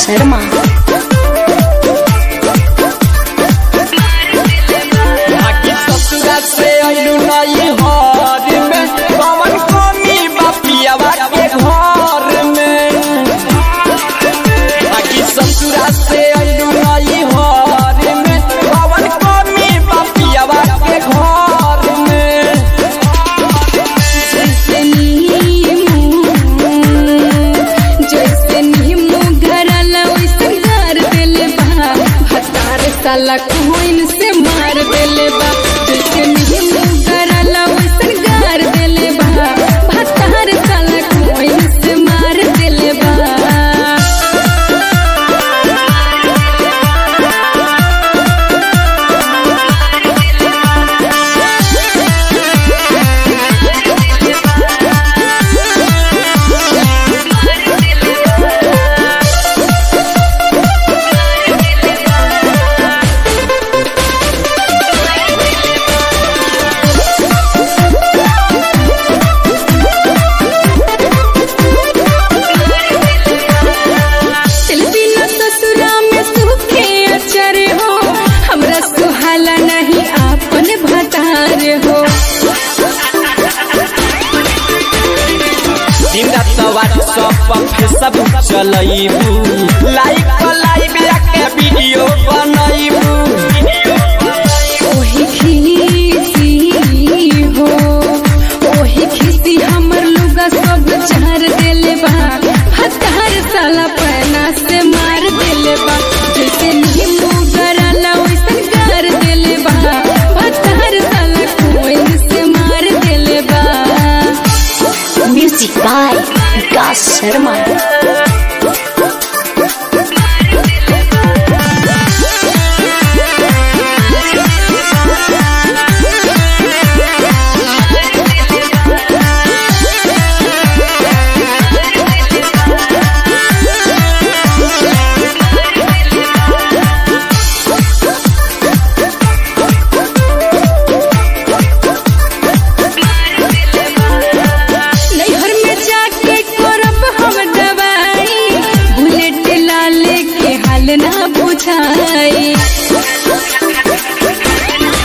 शर्मा। साला कोइन से मार देले बा जैसे नींबू गरला वैसे गार देले बा भतार साला कोइन से मार देले बा। सब चलैबू लाइक के वीडियो बनैबू ओही खीसी हो ओही खीसी हमर लुगा सब झार देले बा भतार साला पैना से मार देले बा जैसे नींबू गरला वैसे गार देले बा भतार साला कोइन से मार देले बा। Music by Vikas Sharma.